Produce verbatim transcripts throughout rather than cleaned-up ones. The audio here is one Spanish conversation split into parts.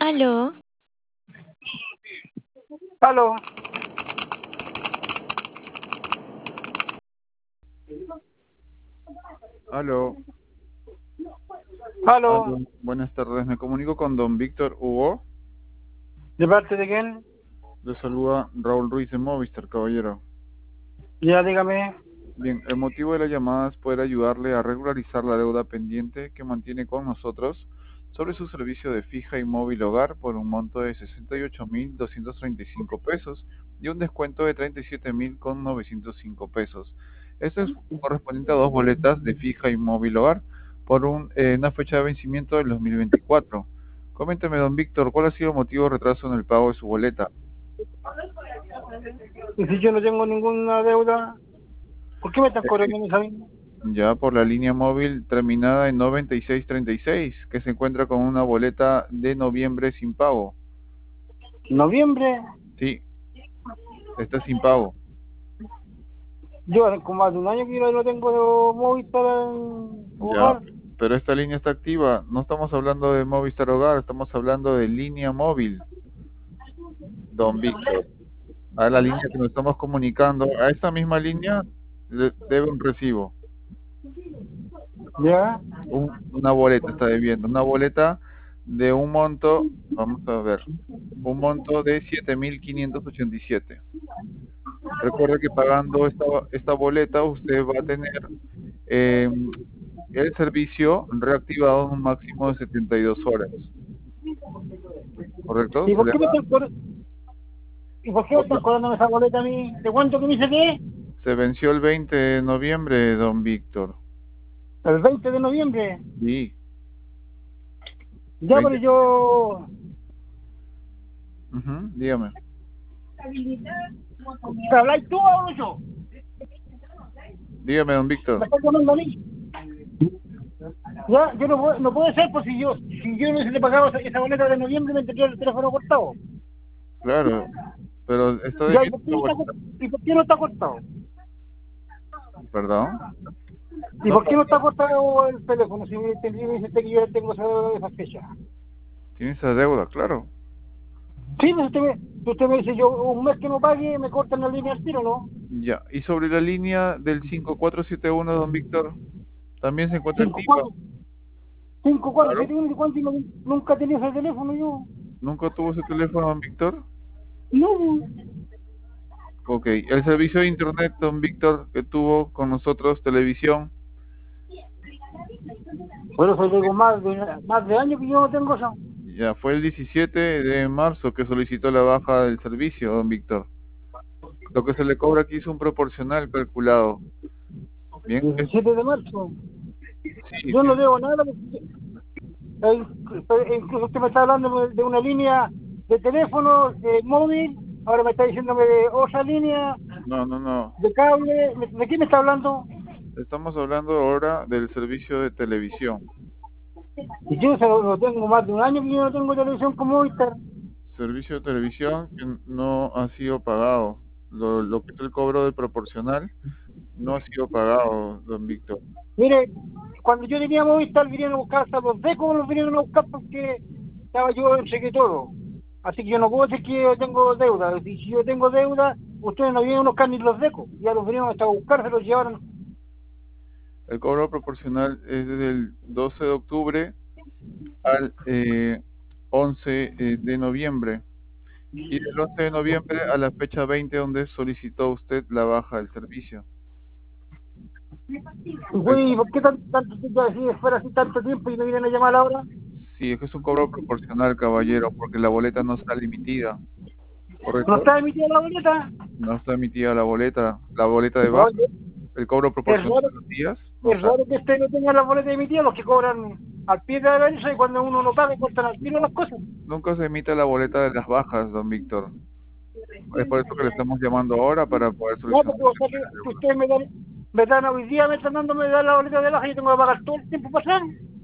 Aló, Aló, Aló, aló, aló, buenas tardes. Me comunico con don Víctor Hugo. ¿de parte de quién? Le saluda Raúl Ruiz de Movistar, caballero. Ya dígame. Bien, el motivo de la llamada es poder ayudarle a regularizar la deuda pendiente que mantiene con nosotros sobre su servicio de fija y móvil hogar por un monto de sesenta y ocho mil doscientos treinta y cinco pesos y un descuento de treinta y siete mil novecientos cinco pesos. Esto es correspondiente a dos boletas de fija y móvil hogar por un, eh, una fecha de vencimiento del dos mil veinticuatro. Coménteme, don Víctor, ¿cuál ha sido el motivo de retraso en el pago de su boleta? Y si yo no tengo ninguna deuda, ¿por qué me están cobrando en esa misma? Ya por la línea móvil terminada en noventa y seis treinta y seis, que se encuentra con una boleta de noviembre sin pago. Noviembre, Sí, está sin pago. yo hace como más de un año que yo no tengo Movistar en Ya, hogar. pero esta línea está activa. No estamos hablando de Movistar Hogar, estamos hablando de línea móvil, don Víctor. A la línea que nos estamos comunicando, a esta misma línea le debe un recibo. Ya, Un- una boleta está debiendo, una boleta de un monto, vamos a ver, un monto de siete mil quinientos ochenta y siete. Recuerde que pagando esta, esta boleta usted va a tener eh, el servicio reactivado en un máximo de setenta y dos horas, ¿correcto? ¿y Se por le qué me va, están cobrando? ¿Y por qué me están ¿cómo? cobrando esa boleta a mí? ¿De cuánto que me dice que es? Se venció el veinte de noviembre, don Víctor. El veinte de noviembre. Sí, Ya, pero veinte. yo... Ujú, dígame. ¿Te habláis tú o hablo yo? Dígame, don ¿Me Víctor. estás llamando a mí? Ya, yo no, puedo- no puede ser, pues si yo si yo no hubiese pagado esa, esa boleta de noviembre me tendría el teléfono cortado. Claro, pero está Ya, ¿y debiendo por qué la no está, boleta. cort- ¿y por qué no está cortado? ¿Perdón? ¿Y No por está, qué no está cortado el teléfono si me entendí, me dijiste que yo tengo esa deuda de esa fecha? tiene esa deuda, claro. Sí, pues usted me, usted me dice, yo un mes que no pague me cortan la línea al tiro, ¿no? Ya, y sobre la línea del cinco cuatro siete uno, don Víctor, también se encuentra Cinco, activa. cuatro, cinco, cuatro, Claro. siete, uno, ¿y cuánto? Y no- nunca tenía ese teléfono yo. ¿Nunca tuvo ese teléfono, don Víctor? No, Ok, el servicio de internet, don Víctor, que tuvo con nosotros, televisión, por eso tengo más de, más de años que yo no tengo eso. ya fue el diecisiete de marzo que solicitó la baja del servicio, don Víctor. Lo que se le cobra aquí es un proporcional calculado. Bien, es- diecisiete de marzo. sí, Yo no tiene- debo nada. Porque, eh, eh, incluso usted me está hablando de una línea de teléfono, de móvil, ahora me está diciéndome de otra línea, no, no, no. de cable. ¿De de qué me está hablando? Estamos hablando ahora del servicio de televisión. Y yo se lo, lo tengo más de un año que yo no tengo televisión como Movistar. Servicio de televisión que no ha sido pagado. Lo, lo que es el cobro de proporcional no ha sido pagado, don Víctor. Mire, cuando yo tenía Movistar vinieron a buscar hasta los decos, los vinieron a buscar porque estaba yo entregué todo. Así que yo no puedo decir que yo tengo deuda. Si si yo tengo deuda, ustedes no vienen a buscar ni los decos. Ya los vinieron hasta a buscar, se los llevaron. El cobro proporcional es desde el doce de octubre al eh, once eh, de noviembre. Y del once de noviembre a la fecha veinte donde solicitó usted la baja del servicio. Y El, fue, ¿y por qué tan- tanto tiempo así, fuera así tanto tiempo y no vienen a llamar ahora? sí, es que es un cobro proporcional, caballero, porque la boleta no está emitida, ¿No ¿correcto? está emitida la boleta? No está emitida la boleta, la boleta de No, baja, es el cobro es proporcional raro, de los días, no es está. raro que usted no tenga la boleta emitida, los que cobran al pie de la derecha y cuando uno no paga cortan al tiro las cosas. Nunca se emite la boleta de las bajas, don Víctor. Es por eso que le estamos llamando ahora para poder No, solucionar porque o sea, que, la que deuda. ustedes me dan, me dan hoy día, me están dando, me dan la boleta de baja y yo tengo que pagar todo el tiempo pasado.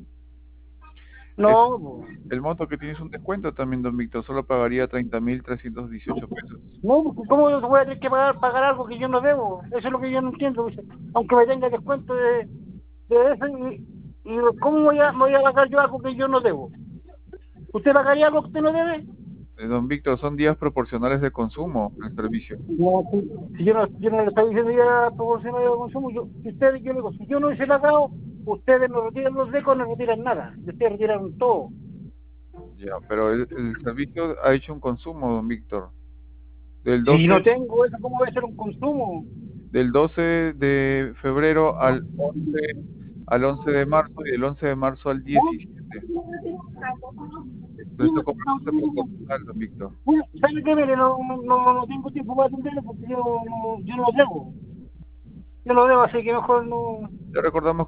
Es No, pues, el monto que tienes un descuento también, don Víctor, solo pagaría treinta mil trescientos dieciocho pesos. no, porque ¿cómo yo voy a tener que pagar, pagar algo que yo no debo? Eso es lo que yo no entiendo. Dice, aunque me tenga descuento de, de eso, y, y ¿cómo voy a, voy a pagar yo algo que yo no debo? ¿Usted pagaría algo que usted no debe? Eh, don Víctor, son días proporcionales de consumo el servicio. No, si, si yo no, yo no le estoy diciendo ya proporcionar el consumo, yo, si ustedes, yo le digo, si yo no hubiese pagado, ustedes no retiran los decos, no retiran nada, ustedes retiran todo. Ya, pero el, el servicio ha hecho un consumo, don Víctor. Del Si no doce, tengo eso, ¿cómo va a ser un consumo? del doce de febrero al once, al once de marzo y del once de marzo al ¿No? diecisiete. Nuestro compromiso proporcional, don Víctor. Bueno, ¿sabe qué? Mire, no, no, no, no tengo tiempo para atenderlo porque yo, no, yo no lo debo. Yo lo debo, así que mejor no... Le recordamos